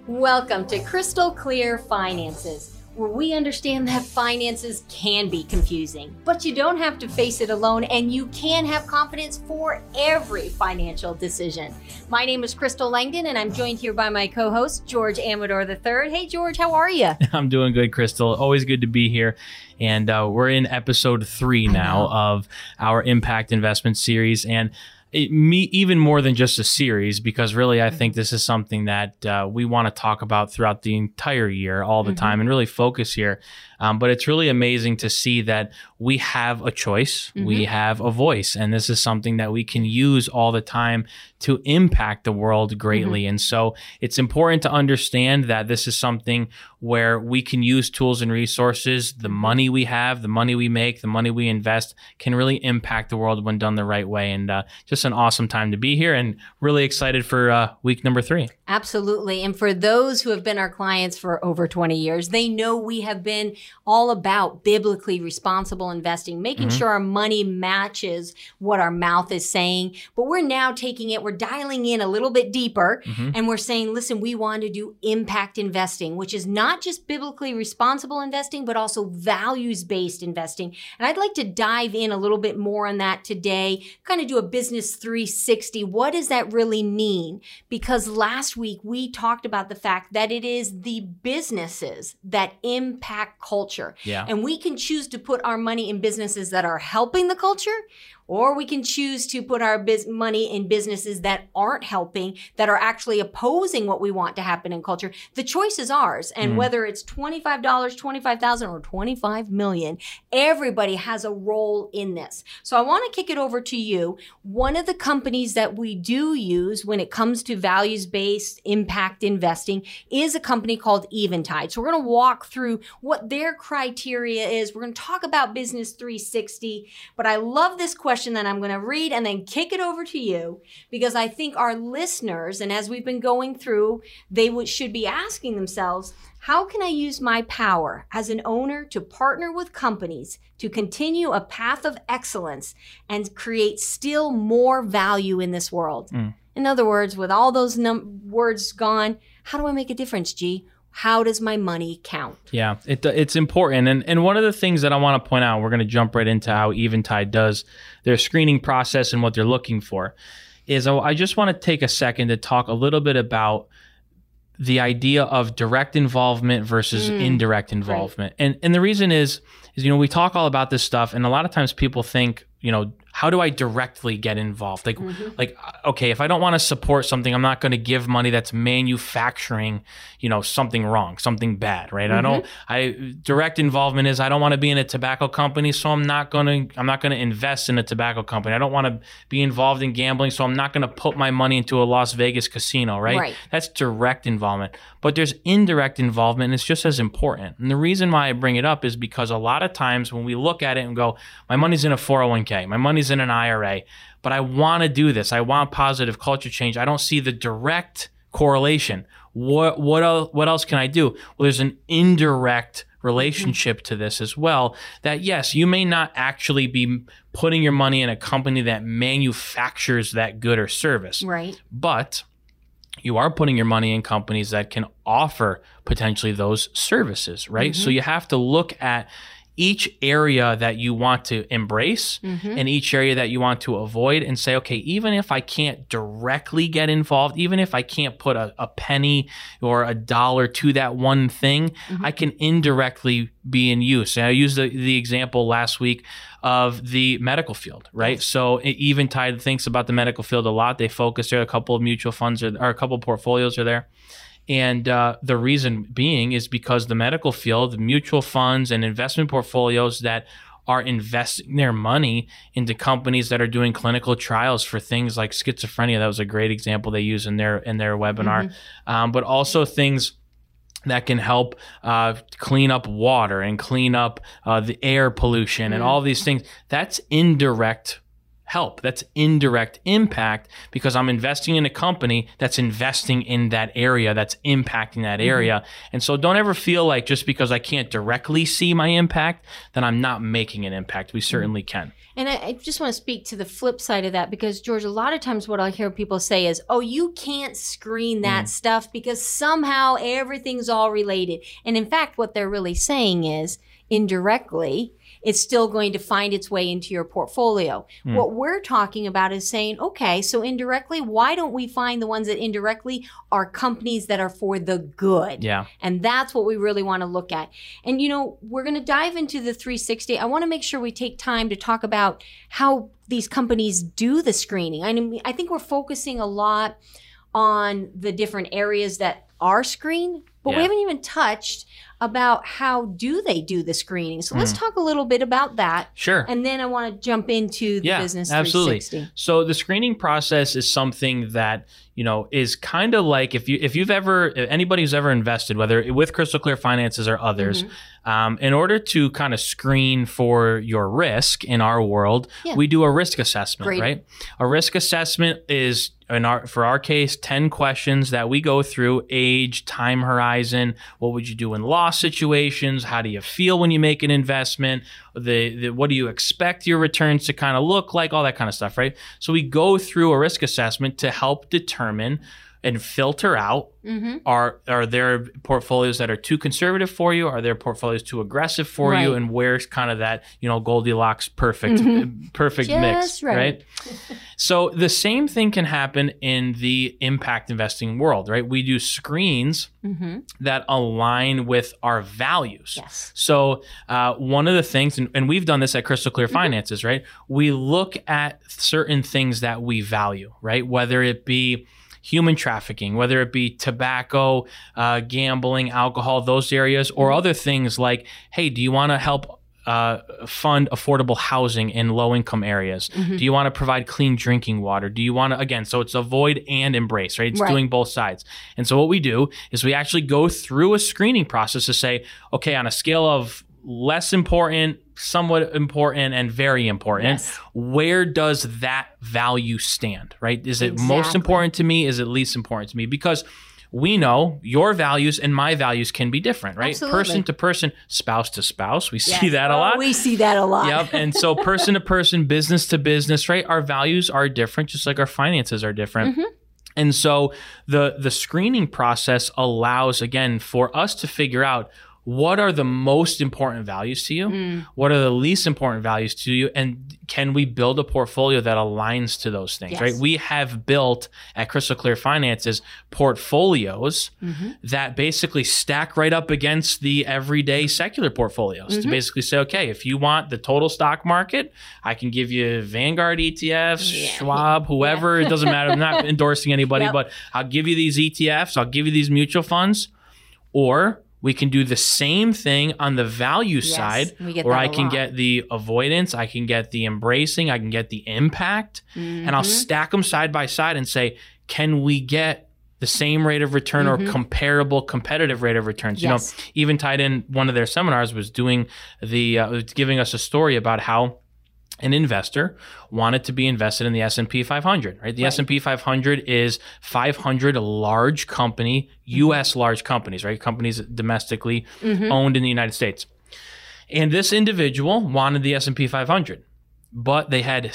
Welcome to Crystal Clear Finances, where we understand that finances can be confusing, but you don't have to face it alone, and you can have confidence for every financial decision. My name is Crystal Langdon, and I'm joined here by my co-host, George Amador III. Hey, George, how are you? I'm doing good, Crystal. Always good to be here. And we're in episode 3 now of our Impact Investment series. And even more than just a series, because really I think this is something that we want to talk about throughout the entire year, all the time, and really focus here. But it's really amazing to see that we have a choice, we have a voice, and this is something that we can use all the time to impact the world greatly. And so it's important to understand that this is something where we can use tools and resources. The money we have, the money we make, the money we invest can really impact the world when done the right way. And just an awesome time to be here, and really excited for week number 3. Absolutely. And for those who have been our clients for over 20 years, they know we have been all about biblically responsible investing, making sure our money matches what our mouth is saying. But we're now taking it, we're dialing in a little bit deeper, and we're saying, listen, we want to do impact investing, which is not just biblically responsible investing, but also values-based investing. And I'd like to dive in a little bit more on that today, kind of do a business 360. What does that really mean? Because last week we talked about the fact that it is the businesses that impact culture. Yeah. And we can choose to put our money in businesses that are helping the culture, or we can choose to put our money in businesses that aren't helping, that are actually opposing what we want to happen in culture. The choice is ours. And whether it's $25, $25,000, or $25 million, everybody has a role in this. So I want to kick it over to you. One of the companies that we do use when it comes to values-based impact investing is a company called Eventide. So we're going to walk through what their criteria is. We're going to talk about Business 360, but I love this question that I'm going to read and then kick it over to you, because I think our listeners, and as we've been going through, they should be asking themselves, how can I use my power as an owner to partner with companies to continue a path of excellence and create still more value in this world? In other words, with all those words gone, how do I make a difference, G? How does my money count? Yeah, it's important. And one of the things that I want to point out, we're going to jump right into how Eventide does their screening process and what they're looking for, is I just want to take a second to talk a little bit about the idea of direct involvement versus indirect involvement. Right. And the reason is, we talk all about this stuff, and a lot of times people think, how do I directly get involved? Like, okay, if I don't want to support something, I'm not going to give money that's manufacturing, something wrong, something bad, right? Direct involvement is I don't want to be in a tobacco company, so I'm not going to invest in a tobacco company. I don't want to be involved in gambling, so I'm not going to put my money into a Las Vegas casino, right? That's direct involvement. But there's indirect involvement, and it's just as important. And the reason why I bring it up is because a lot of times when we look at it and go, my money's in a 401k, my money's in an IRA, but I want to do this. I want positive culture change. I don't see the direct correlation. What else can I do? Well, there's an indirect relationship to this as well, that yes, you may not actually be putting your money in a company that manufactures that good or service. Right. But you are putting your money in companies that can offer potentially those services, right? So you have to look at each area that you want to embrace and each area that you want to avoid, and say, okay, even if I can't directly get involved, even if I can't put a penny or a dollar to that one thing, I can indirectly be in use. And I used the example last week of the medical field, right? So Eventide thinks about the medical field a lot. They focus there. A couple of mutual funds or a couple of portfolios are there. And the reason being is because the medical field, the mutual funds and investment portfolios that are investing their money into companies that are doing clinical trials for things like schizophrenia. That was a great example they use in their webinar. But also things that can help clean up water and clean up the air pollution and all these things. That's indirect help. That's indirect impact because I'm investing in a company that's investing in that area, that's impacting that area. And so don't ever feel like just because I can't directly see my impact, that I'm not making an impact. We certainly can. And I just want to speak to the flip side of that because, George, a lot of times what I hear people say is, oh, you can't screen that stuff because somehow everything's all related. And in fact, what they're really saying is indirectly, it's still going to find its way into your portfolio. What we're talking about is saying, okay, so indirectly, why don't we find the ones that indirectly are companies that are for the good? Yeah. And that's what we really want to look at. And, you know, we're going to dive into the 360. I want to make sure we take time to talk about how these companies do the screening. I mean, I think we're focusing a lot on the different areas that are screened, but we haven't even touched about how do they do the screening. So let's talk a little bit about that. Sure. And then I want to jump into the business 360. Absolutely. So the screening process is something that, you know, is kind of like if anybody who's ever invested, whether with Crystal Clear Finances or others, in order to kind of screen for your risk in our world, we do a risk assessment, right? A risk assessment is, for our case, 10 questions that we go through: age, time horizon, what would you do in loss situations, how do you feel when you make an investment, what do you expect your returns to kind of look like, all that kind of stuff, right? So we go through a risk assessment to help determine and filter out, are there portfolios that are too conservative for you? Are there portfolios too aggressive for you? And where's kind of that, you know, Goldilocks perfect mix, right? So the same thing can happen in the impact investing world, right? We do screens that align with our values. So one of the things, and we've done this at Crystal Clear Finances, right? We look at certain things that we value, right? Whether it be human trafficking, whether it be tobacco, gambling, alcohol, those areas, or other things like, hey, do you want to help fund affordable housing in low-income areas? Do you want to provide clean drinking water? Do you want to, again, so it's avoid and embrace, right? It's doing both sides. And so what we do is we actually go through a screening process to say, okay, on a scale of less important, somewhat important, and very important, where does that value stand, right? Is it most important to me? Is it least important to me? Because we know your values and my values can be different, right? Absolutely. Person to person, spouse to spouse. We see that a lot. We see that a lot. Yep. And so person to person, business to business, right? Our values are different, just like our finances are different. And so the screening process allows, again, for us to figure out what are the most important values to you? What are the least important values to you? And can we build a portfolio that aligns to those things, right? We have built at Crystal Clear Finances portfolios that basically stack right up against the everyday secular portfolios to basically say, okay, if you want the total stock market, I can give you Vanguard ETFs, Schwab, whoever, it doesn't matter. I'm not endorsing anybody, but I'll give you these ETFs, I'll give you these mutual funds, or we can do the same thing on the value side, where I can get the avoidance, I can get the embracing, I can get the impact, and I'll stack them side by side and say, can we get the same rate of return or comparable competitive rate of returns? You know, even tied in one of their seminars was doing giving us a story about how an investor wanted to be invested in the S&P 500, right? The S&P 500 is 500 large company, U.S. large companies, right? Companies domestically owned in the United States. And this individual wanted the S&P 500, but they had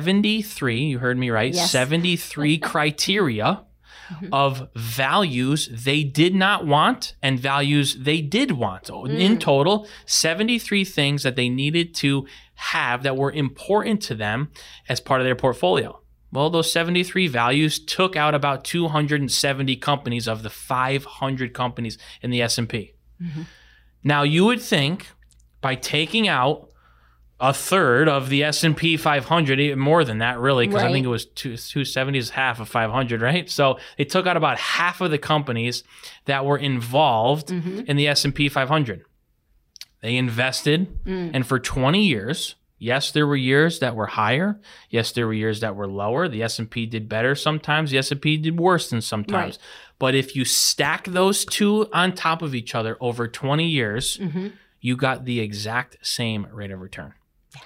73, you heard me right, 73 criteria of values they did not want and values they did want. In total, 73 things that they needed to have that were important to them as part of their portfolio. Well, those 73 values took out about 270 companies of the 500 companies in the S&P. Now, you would think by taking out a third of the S&P 500, even more than that, really, because I think it was 270 is half of 500, right? So they took out about half of the companies that were involved in the S&P 500. They invested, and for 20 years, yes, there were years that were higher. Yes, there were years that were lower. The S&P did better sometimes. The S&P did worse than sometimes. But if you stack those two on top of each other over 20 years, you got the exact same rate of return.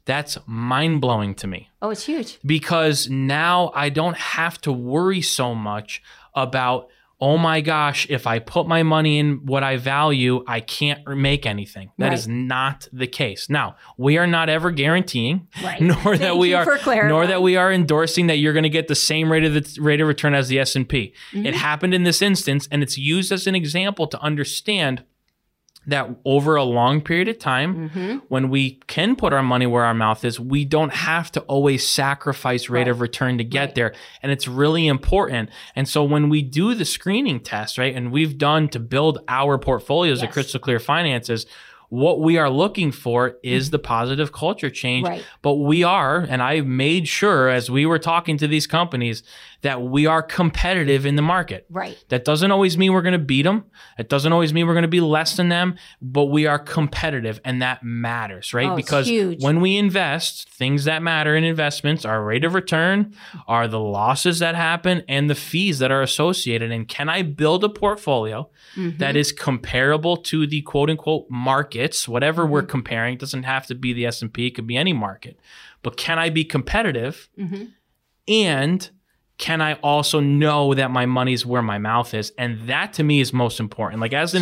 That's mind-blowing to me. Oh, it's huge. Because now I don't have to worry so much about, oh my gosh, if I put my money in what I value, I can't make anything. That is not the case. Now, we are not ever guaranteeing, nor that we are endorsing that you're going to get the same rate of return as the S&P. It happened in this instance, and it's used as an example to understand that over a long period of time, when we can put our money where our mouth is, we don't have to always sacrifice rate of return to get there. And it's really important. And so when we do the screening test, right, and we've done to build our portfolios at Crystal Clear Finances, what we are looking for is the positive culture change. But we are, and I made sure as we were talking to these companies, that we are competitive in the market. That doesn't always mean we're going to beat them. It doesn't always mean we're going to be less than them, but we are competitive, and that matters, right? Oh, because when we invest, things that matter in investments are rate of return, are the losses that happen, and the fees that are associated. And can I build a portfolio that is comparable to the quote unquote markets, whatever we're comparing? It doesn't have to be the S&P, it could be any market. But can I be competitive? And can I also know that my money's where my mouth is? And that to me is most important. Like as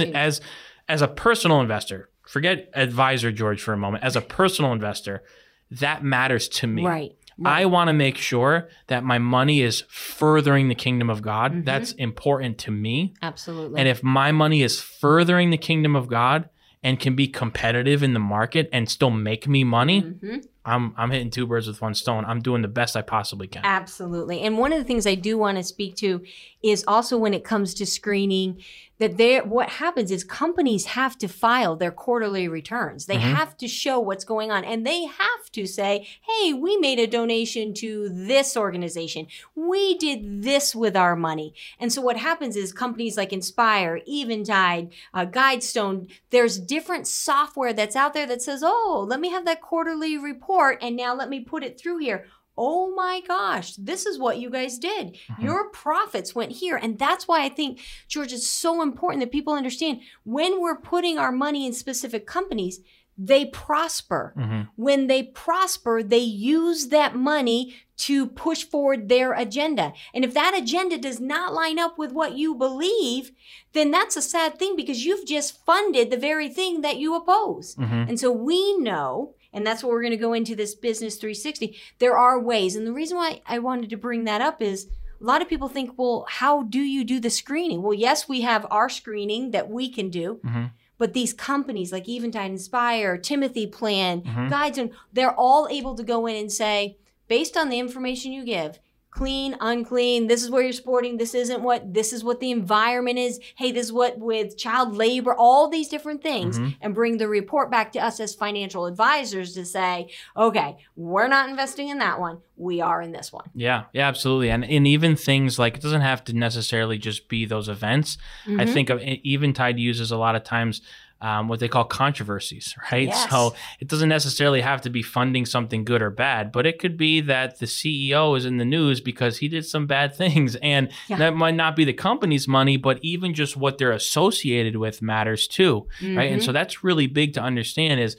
a personal investor, forget advisor George for a moment. As a personal investor, that matters to me. I want to make sure that my money is furthering the kingdom of God. That's important to me. Absolutely. And if my money is furthering the kingdom of God and can be competitive in the market and still make me money, I'm hitting two birds with one stone. I'm doing the best I possibly can. Absolutely. And one of the things I do want to speak to is also when it comes to screening, that what happens is companies have to file their quarterly returns. They have to show what's going on, and they have to say, hey, we made a donation to this organization. We did this with our money. And so what happens is companies like Inspire, Eventide, Guidestone, there's different software that's out there that says, oh, let me have that quarterly report, and now let me put it through here. Oh my gosh, this is what you guys did. Your profits went here. And that's why I think, George, it's so important that people understand when we're putting our money in specific companies, they prosper. When they prosper, they use that money to push forward their agenda. And if that agenda does not line up with what you believe, then that's a sad thing because you've just funded the very thing that you oppose. And so we know, and that's what we're going to go into this Business 360, there are ways. And the reason why I wanted to bring that up is a lot of people think, well, how do you do the screening? Well, yes, we have our screening that we can do. But these companies like Eventide, Inspire, Timothy Plan, Guidestone, they're all able to go in and say, based on the information you give, clean, unclean, this is where you're sporting, this is what the environment is. Hey, this is what with child labor, all these different things, and bring the report back to us as financial advisors to say, okay, we're not investing in that one. We are in this one. Yeah, absolutely. And even things like, it doesn't have to necessarily just be those events. I think of Eventide uses a lot of times what they call controversies, right? Yes. So it doesn't necessarily have to be funding something good or bad, but it could be that the CEO is in the news because he did some bad things, and that might not be the company's money, but even just what they're associated with matters too, right? And so that's really big to understand is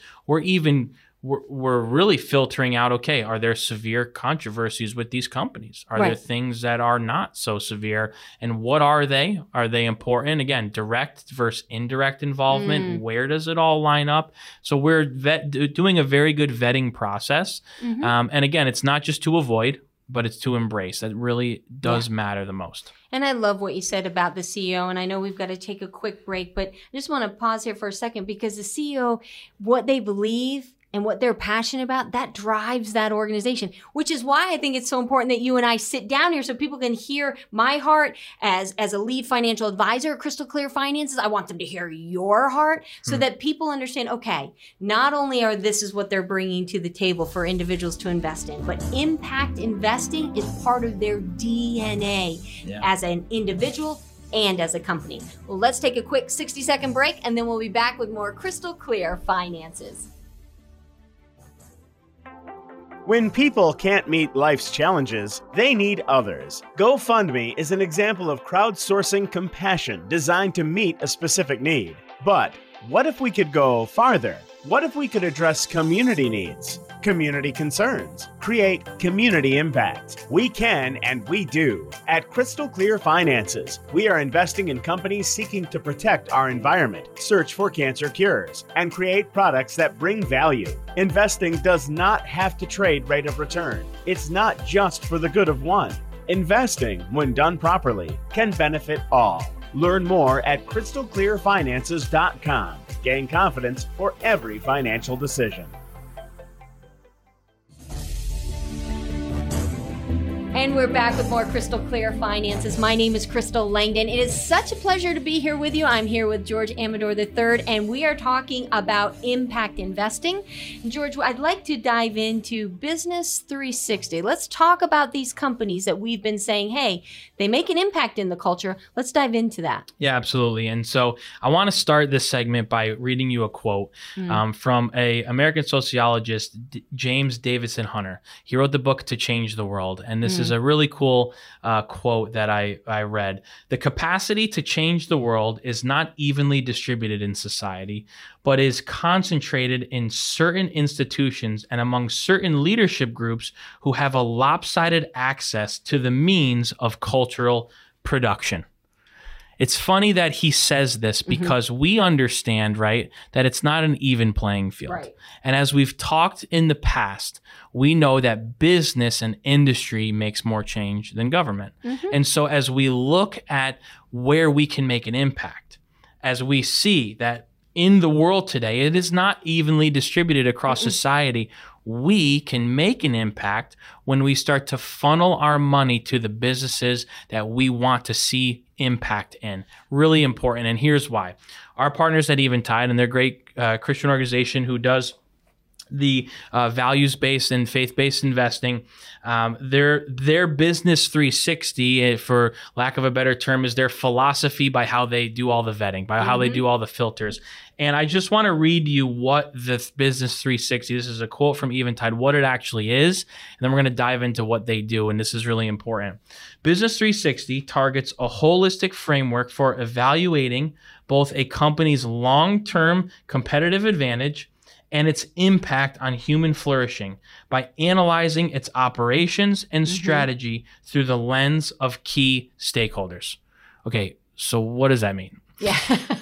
we're really filtering out, okay, are there severe controversies with these companies? Are there things that are not so severe? And what are they? Are they important? Again, direct versus indirect involvement. Where does it all line up? So we're doing a very good vetting process. And again, it's not just to avoid, but it's to embrace. That really does matter the most. And I love what you said about the CEO. And I know we've got to take a quick break, but I just want to pause here for a second because the CEO, what they believe and what they're passionate about, that drives that organization, which is why I think it's so important that you and I sit down here so people can hear my heart as a lead financial advisor at Crystal Clear Finances. I want them to hear your heart so that people understand, okay, not only are this is what they're bringing to the table for individuals to invest in, but impact investing is part of their DNA as an individual and as a company. Well, let's take a quick 60-second break, and then we'll be back with more Crystal Clear Finances. When people can't meet life's challenges, they need others. GoFundMe is an example of crowdsourcing compassion designed to meet a specific need. But What if we could go farther? What if we could address community needs, community concerns, create community impact? We can and we do. At Crystal Clear Finances, we are investing in companies seeking to protect our environment, search for cancer cures, and create products that bring value. Investing does not have to trade rate of return. It's not just for the good of one. Investing, when done properly, can benefit all. Learn more at crystalclearfinances.com. Gain confidence for every financial decision. And we're back with more Crystal Clear Finances. My name is Crystal Langdon. It is such a pleasure to be here with you. I'm here with George Amador III, and we are talking about impact investing. George, I'd like to dive into Business 360. Let's talk about these companies that we've been saying, hey, they make an impact in the culture. Let's dive into that. Yeah, absolutely. And so I want to start this segment by reading you a quote from an American sociologist, James Davison Hunter. He wrote the book To Change the World, and this is a really cool quote that I read. The capacity to change the world is not evenly distributed in society, but is concentrated in certain institutions and among certain leadership groups who have a lopsided access to the means of cultural production. It's funny that he says this because we understand, right, that it's not an even playing field. Right. And as we've talked in the past, we know that business and industry makes more change than government. And so as we look at where we can make an impact, as we see that in the world today, it is not evenly distributed across society, we can make an impact when we start to funnel our money to the businesses that we want to see impact in. Really important. And here's why. Our partners at Eventide, and they're a great Christian organization who does the values-based and faith-based investing. Their Business 360, for lack of a better term, is their philosophy by how they do all the vetting, by how they do all the filters. And I just want to read you what the Business 360, this is a quote from Eventide, what it actually is, and then we're going to dive into what they do, and this is really important. Business 360 targets a holistic framework for evaluating both a company's long-term competitive advantage and its impact on human flourishing by analyzing its operations and strategy through the lens of key stakeholders. Okay, so what does that mean? Yeah.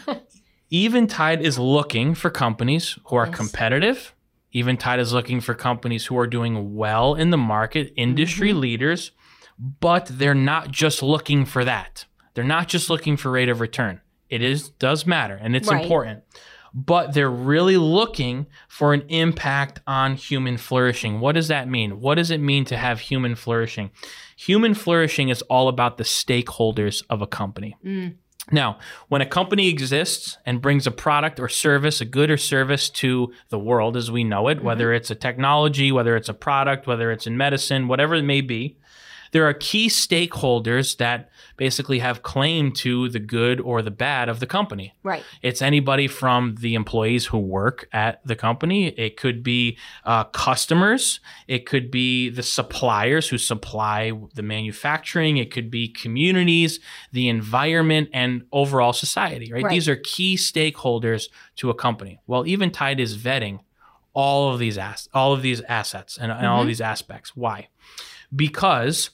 Eventide is looking for companies who are competitive. Eventide is looking for companies who are doing well in the market, industry leaders, but they're not just looking for that. They're not just looking for rate of return. It does matter, and it's important. But they're really looking for an impact on human flourishing. What does that mean? What does it mean to have human flourishing? Human flourishing is all about the stakeholders of a company. Now, when a company exists and brings a product or service, a good or service to the world as we know it, whether it's a technology, whether it's a product, whether it's in medicine, whatever it may be, there are key stakeholders that basically have claim to the good or the bad of the company. Right. It's anybody from the employees who work at the company. It could be customers. It could be the suppliers who supply the manufacturing. It could be communities, the environment, and overall society. Right. These are key stakeholders to a company. Well, Eventide is vetting all of these assets and all of these aspects. Why? Because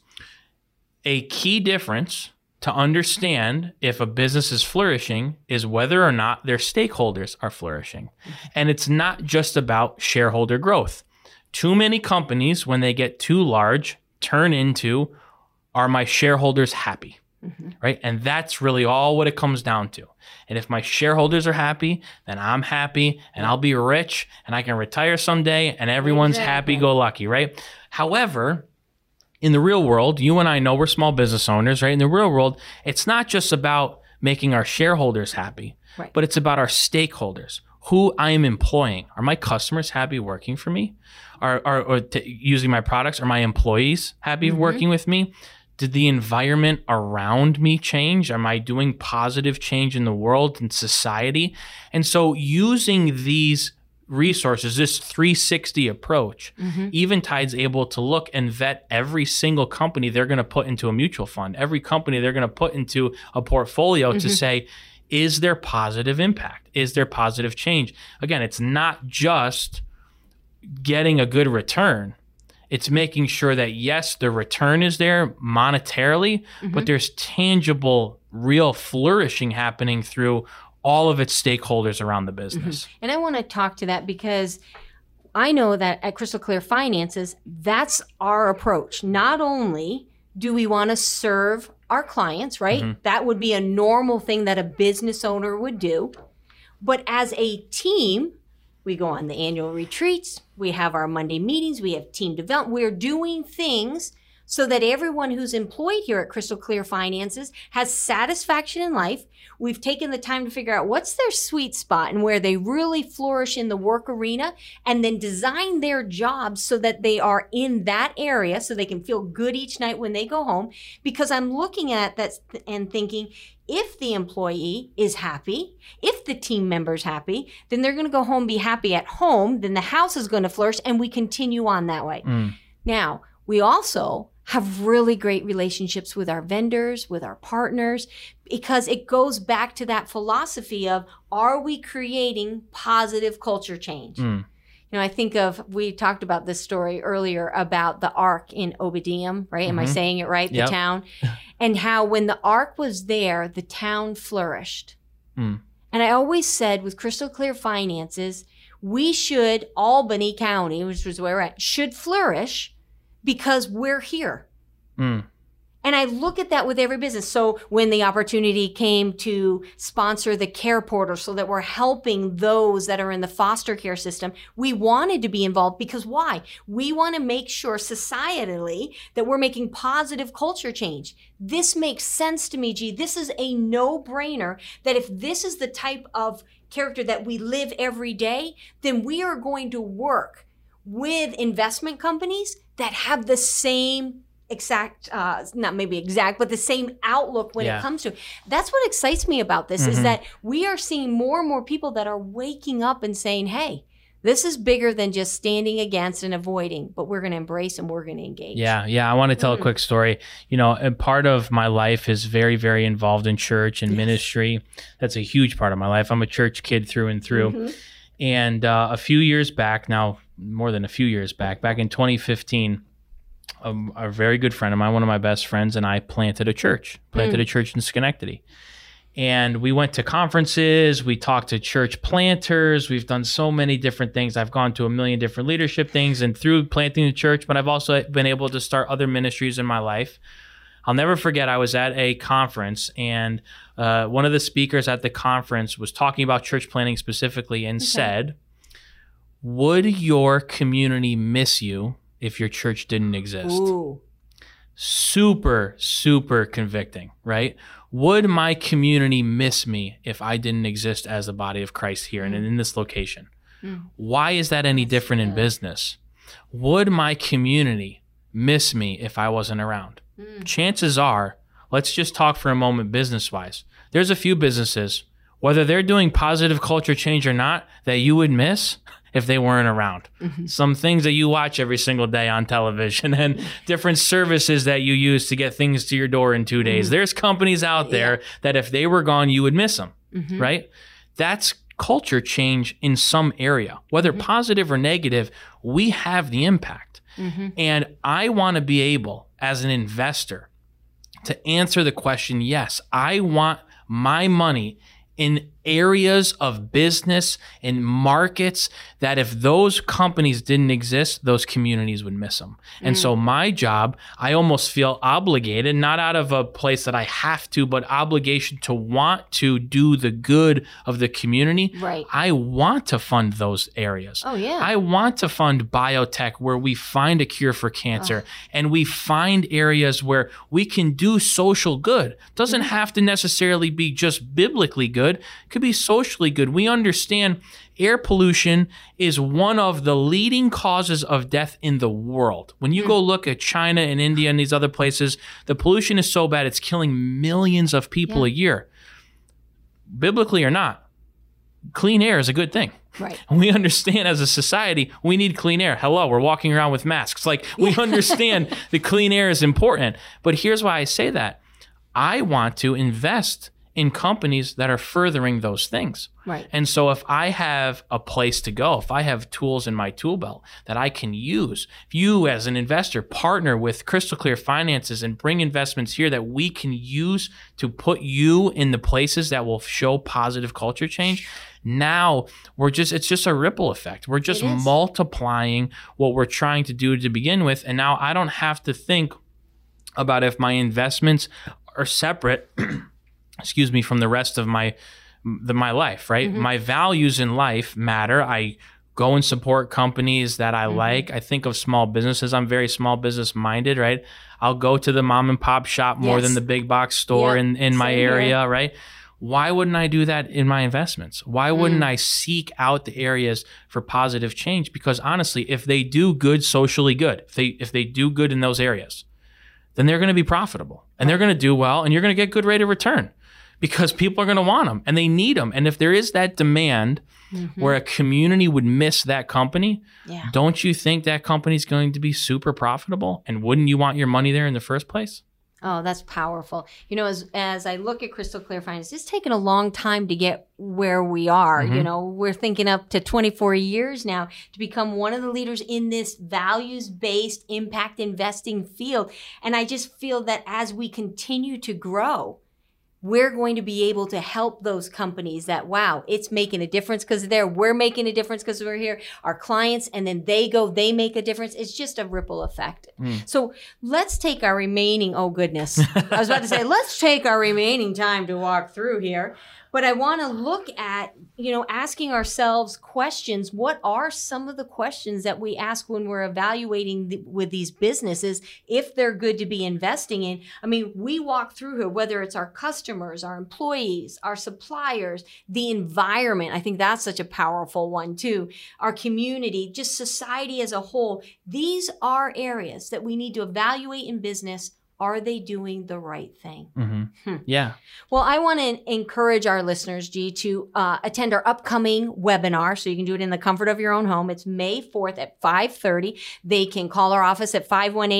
a key difference to understand if a business is flourishing is whether or not their stakeholders are flourishing. And it's not just about shareholder growth. Too many companies, when they get too large, turn into, are my shareholders happy? Right? And that's really all what it comes down to. And if my shareholders are happy, then I'm happy and I'll be rich and I can retire someday and everyone's happy-go-lucky, right? However, in the real world, you and I know we're small business owners, right? In the real world, it's not just about making our shareholders happy, but it's about our stakeholders, who I am employing. Are my customers happy working for me? Using my products? Are my employees happy working with me? Did the environment around me change? Am I doing positive change in the world and society? And so using these resources, this 360 approach, Eventide's able to look and vet every single company they're going to put into a mutual fund, every company they're going to put into a portfolio to say, is there positive impact? Is there positive change? Again, it's not just getting a good return. It's making sure that, yes, the return is there monetarily, but there's tangible, real flourishing happening through all of its stakeholders around the business. And I want to talk to that because I know that at Crystal Clear Finances, that's our approach. Not only do we want to serve our clients, right? That would be a normal thing that a business owner would do. But as a team, we go on the annual retreats, we have our Monday meetings, we have team development. We're doing things so that everyone who's employed here at Crystal Clear Finances has satisfaction in life. We've taken the time to figure out what's their sweet spot and where they really flourish in the work arena, and then design their jobs so that they are in that area so they can feel good each night when they go home. Because I'm looking at that and thinking, if the employee is happy, if the team member's happy, then they're going to go home, be happy at home, then the house is going to flourish, and we continue on that way. Now, we also have really great relationships with our vendors, with our partners, because it goes back to that philosophy of, are we creating positive culture change? You know, I think of, we talked about this story earlier about the Ark in Obadiah, right? Am I saying it right? Yep. The town. And how when the Ark was there, the town flourished. And I always said with Crystal Clear Finances, we should, Albany County, which was where we're at, should flourish because we're here. And I look at that with every business. So when the opportunity came to sponsor the Care Portal so that we're helping those that are in the foster care system, we wanted to be involved because why? We want to make sure societally that we're making positive culture change. This makes sense to me, G. This is a no-brainer that if this is the type of character that we live every day, then we are going to work with investment companies that have the same exact, not maybe exact, but the same outlook when it comes to it. That's what excites me about this is that we are seeing more and more people that are waking up and saying, hey, this is bigger than just standing against and avoiding, but we're going to embrace and we're going to engage. Yeah. I want to tell a quick story. You know, and part of my life is very, very involved in church and ministry. That's a huge part of my life. I'm a church kid through and through. And a few years back, now more than a few years back in 2015, a very good friend of mine, one of my best friends, and I planted a church in Schenectady. And we went to conferences, we talked to church planters, we've done so many different things. I've gone to a million different leadership things and through planting the church, but I've also been able to start other ministries in my life. I'll never forget, I was at a conference and one of the speakers at the conference was talking about church planting specifically and said, would your community miss you if your church didn't exist? Ooh. Super, super convicting, right? Would my community miss me if I didn't exist as the body of Christ here and in this location? Why is that any different in business? Would my community miss me if I wasn't around? Chances are, let's just talk for a moment business-wise. There's a few businesses, whether they're doing positive culture change or not, that you would miss if they weren't around. Some things that you watch every single day on television and different services that you use to get things to your door in 2 days. There's companies out there that if they were gone, you would miss them, right? That's culture change in some area. Whether positive or negative, we have the impact. And I want to be able, as an investor, to answer the question, yes, I want my money in areas of business and markets that if those companies didn't exist, those communities would miss them. And so my job, I almost feel obligated, not out of a place that I have to, but obligation to want to do the good of the community. Right. I want to fund those areas. Oh, yeah. I want to fund biotech where we find a cure for cancer and we find areas where we can do social good. Doesn't have to necessarily be just biblically good. It could be socially good. We understand air pollution is one of the leading causes of death in the world. When you go look at China and India and these other places, the pollution is so bad it's killing millions of people a year. Biblically or not, clean air is a good thing. Right. We understand as a society, we need clean air. Hello, we're walking around with masks. Like, we understand that clean air is important. But here's why I say that. I want to invest in companies that are furthering those things. Right. And so if I have a place to go, if I have tools in my tool belt that I can use, if you as an investor partner with Crystal Clear Finances and bring investments here that we can use to put you in the places that will show positive culture change, now it's just a ripple effect. We're just multiplying what we're trying to do to begin with. And now I don't have to think about if my investments are separate excuse me, from the rest of my life, right? Mm-hmm. My values in life matter. I go and support companies that I like. I think of small businesses. I'm very small business minded, right? I'll go to the mom and pop shop more than the big box store in my area, right? Why wouldn't I do that in my investments? Why wouldn't I seek out the areas for positive change? Because honestly, if they do good, socially good, if they do good in those areas, then they're going to be profitable and they're going to do well and you're going to get good rate of return. Because people are going to want them and they need them. And if there is that demand where a community would miss that company, don't you think that company is going to be super profitable? And wouldn't you want your money there in the first place? Oh, that's powerful. You know, as I look at Crystal Clear Finance, it's taken a long time to get where we are. You know, we're thinking up to 24 years now to become one of the leaders in this values-based impact investing field. And I just feel that as we continue to grow, we're going to be able to help those companies that, wow, it's making a difference because they're there. We're making a difference because we're here. Our clients, and then they make a difference. It's just a ripple effect. So let's take our remaining, oh goodness. I was about to say, let's take our remaining time to walk through here. But I want to look at, you know, asking ourselves questions. What are some of the questions that we ask when we're evaluating with these businesses if they're good to be investing in? I mean, we walk through here, whether it's our customers, our employees, our suppliers, the environment. I think that's such a powerful one too. Our community, just society as a whole. These are areas that we need to evaluate in business. Are they doing the right thing? Yeah. Well, I want to encourage our listeners, G, to attend our upcoming webinar. So you can do it in the comfort of your own home. It's May 4th at 5:30. They can call our office at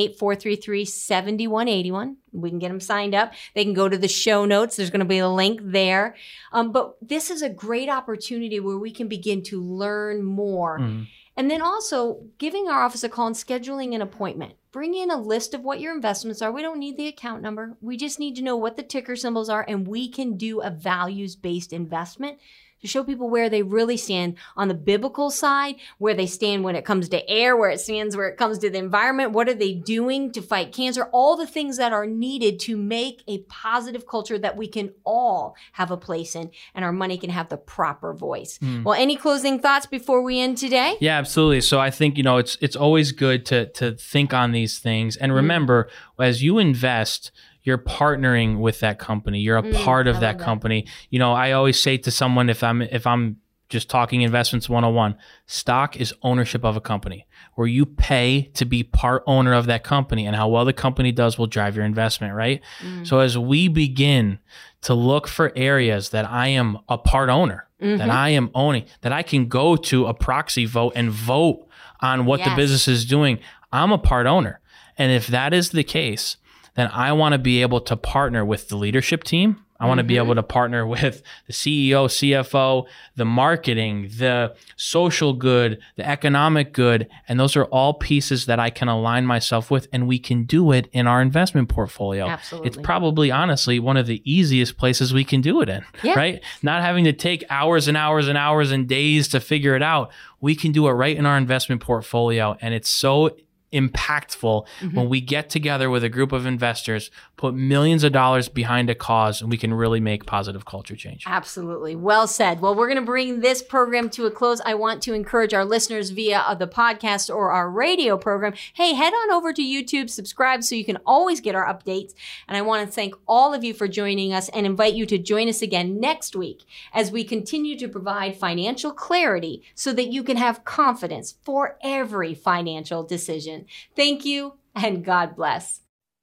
518-433-7181. We can get them signed up. They can go to the show notes. There's going to be a link there. But this is a great opportunity where we can begin to learn more. And then also giving our office a call and scheduling an appointment. Bring in a list of what your investments are. We don't need the account number. We just need to know what the ticker symbols are, and we can do a values-based investment to show people where they really stand on the biblical side, where they stand when it comes to air, where it stands where it comes to the environment. What are they doing to fight cancer? All the things that are needed to make a positive culture that we can all have a place in, and our money can have the proper voice. Well, any closing thoughts before we end today? Yeah, absolutely. So I think, you know, it's always good to think on these things. And remember, as you invest, you're partnering with that company. You're a part of that company. You know, I always say to someone, if I'm just talking investments 101, stock is ownership of a company where you pay to be part owner of that company, and how well the company does will drive your investment, right? So as we begin to look for areas that I am a part owner, that I am owning, that I can go to a proxy vote and vote on what the business is doing, I'm a part owner. And if that is the case, then I want to be able to partner with the leadership team. I want to be able to partner with the CEO, CFO, the marketing, the social good, the economic good. And those are all pieces that I can align myself with, and we can do it in our investment portfolio. Absolutely. It's probably, honestly, one of the easiest places we can do it in, right? Not having to take hours and hours and hours and days to figure it out. We can do it right in our investment portfolio. And it's so impactful when we get together with a group of investors, put millions of dollars behind a cause, and we can really make positive culture change. Absolutely. Well said. Well, we're going to bring this program to a close. I want to encourage our listeners via the podcast or our radio program. Hey, head on over to YouTube, subscribe so you can always get our updates. And I want to thank all of you for joining us and invite you to join us again next week as we continue to provide financial clarity so that you can have confidence for every financial decision. Thank you, and God bless.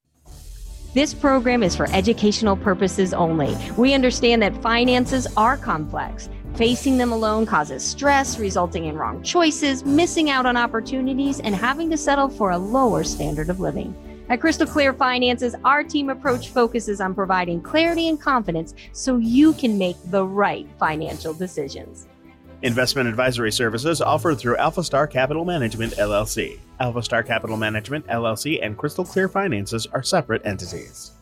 This program is for educational purposes only. We understand that finances are complex. Facing them alone causes stress, resulting in wrong choices, missing out on opportunities, and having to settle for a lower standard of living. At Crystal Clear Finances, our team approach focuses on providing clarity and confidence so you can make the right financial decisions. Investment advisory services offered through Alpha Star Capital Management, LLC. Alpha Star Capital Management, LLC and Crystal Clear Finances are separate entities.